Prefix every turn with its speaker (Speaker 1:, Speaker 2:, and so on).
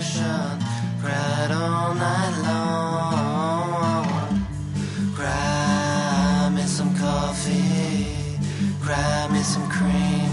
Speaker 1: ocean, cried all night long. Cry me some coffee, cry me some cream.